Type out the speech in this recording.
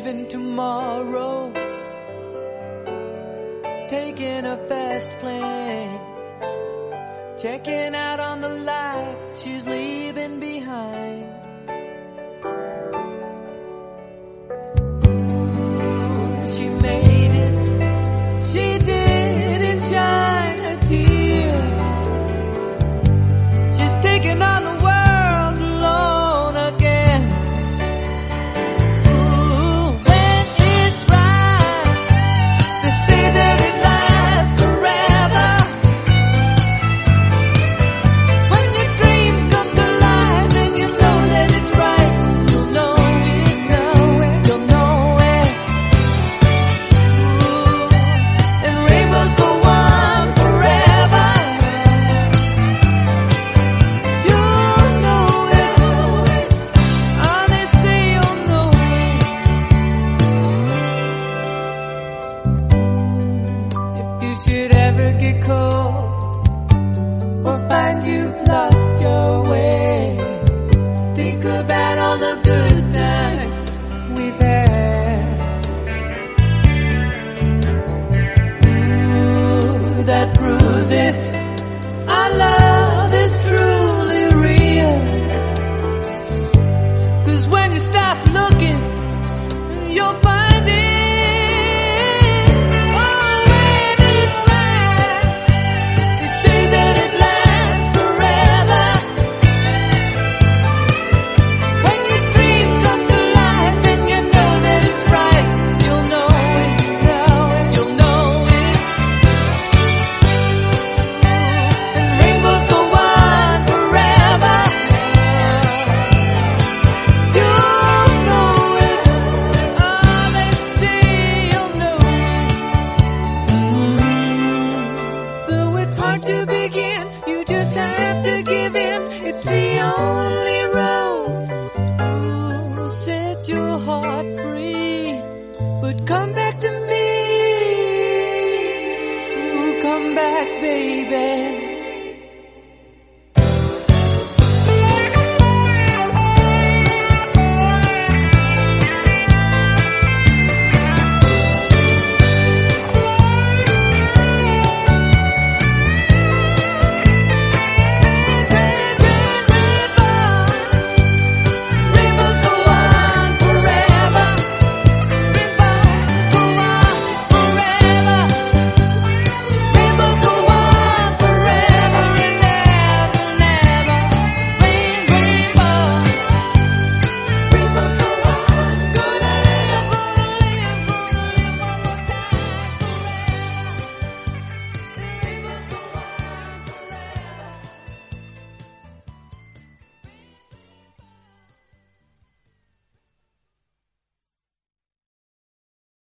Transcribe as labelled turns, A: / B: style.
A: leaving tomorrow, taking a fast plane, checking out on the life she's leaving behind. She made it, she didn't shine a tear. She's taking on the world alone again. Ooh, when it's right, they say that it lasts forever. When your dreams come to life, then you know that it's right. You'll know it, you'll know it. Ooh, and rainbows go on forever. You'll know it. Honestly, you'll know it. If you should ever get cold or find you've lost